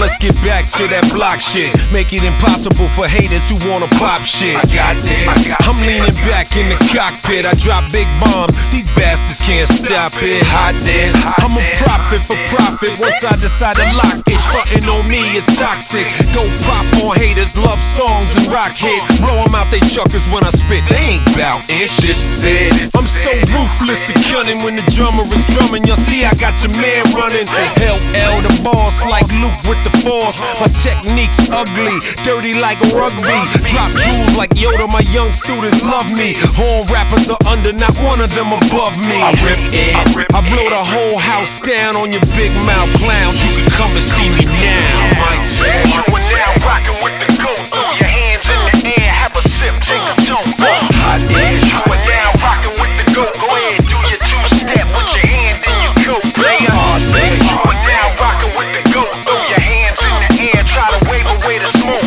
let's get back to that block shit. Make it impossible for haters who wanna pop shit. I got this. I'm leaning back in the cockpit. I drop big bombs. These bastards can't stop it. Hotness. I'm a prophet for profit. Once I decide to lock it, frontin' on me is toxic. Go pop on haters, love songs and rock hits. Blow them out they chuckers when I spit. They ain't bout ish. This is it. I'm so ruthless and cunning when the drummer is drumming. You'll see I got your man running. LL the boss, like Luke with the force. My technique's ugly, dirty like rugby. Drop jewels like Yoda, my young students love me. All rappers are under, not one of them above me. I rip it, I blow the whole house down on your big mouth clowns. You can come and see me now. Mike Jack. You are now rocking with the goat. Throw your hands in the air, have a sip, take a toke. Hot dish. You are now rocking with the goat. Go ahead, do your two-step, put your hand in your coat. You are now rocking with the goat. Throw your hands in the air, try to wave away the smoke.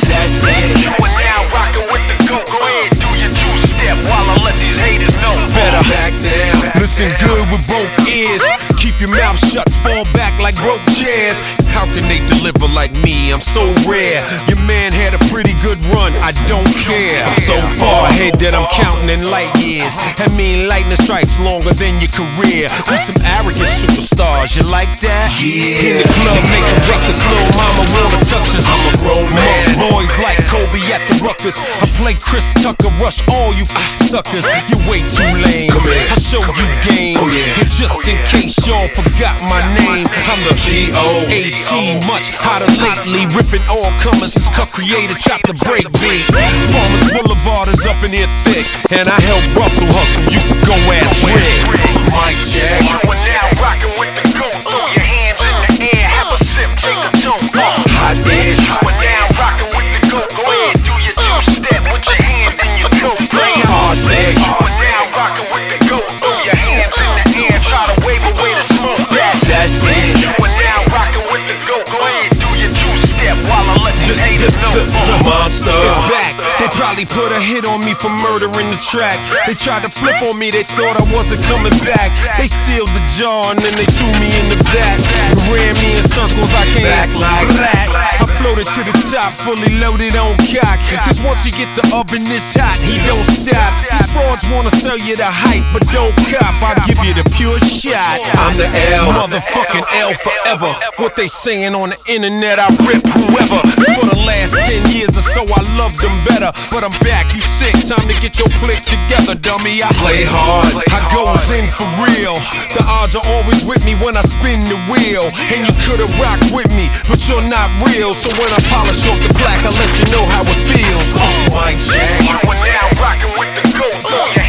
You are now rocking with the goat. Go ahead, do your two-step while I let these haters know. Better back down. Listen good with both ears. Keep your mouth shut, fall back like broke chairs. How can they deliver like me? I'm so rare. Your man had a pretty good run, I don't care. I'm so far ahead that I'm counting in light years. I mean lightning strikes longer than your career. We some arrogant superstars, you like that? Yeah. In the club, make a ruckus, little mama wanna touch us. I'm a grown man. Boys like Kobe at the Ruckers. I play Chris Tucker, rush all you suckers. You're way too lame. I'll show you game. But just in case y'all forgot my name, I'm the G.O.A.T. Much hotter lately, ripping all comers. Since Cut Creator, chop the break beat. Farmers Boulevard is up in here thick, and I help Russell hustle. You can go ask Rick. Mike Jack. You are now rocking with the goat. Throw your hands in the air, have a sip, take a toke. Hot dish. You are now rocking with the goat. Go ahead, do your two-step, put your hand in your coat. Hard leg. You are now rocking with the goat. Throw your hands in the air, try to wave away the smoke. That's it. You are now rocking with the goat. Go ahead, do your two-step while I let these haters know. The monster is back. They probably put a hit on me for murdering the track. They tried to flip on me, they thought I wasn't coming back. They sealed the jar and then they threw me in the back. Ran me in circles, I came back like that. I floated to the top, fully loaded on cock. Cause once you get the oven this hot, he don't stop. These frauds wanna sell you the hype, but don't cop. I'll give you the pure shot. I'm the L, motherfucking L forever. What they saying on the internet, I rip whoever. For the last 10 years or so, I loved them better. But I'm back, you sick, time to get your click together, dummy. I play hard, I goes in for real. The odds are always with me when I spin the wheel. And you could've rocked with me, but you're not real. So when I polish off the black, I'll let you know how it feels. Oh, Mike Jack. You are now rocking with the goat.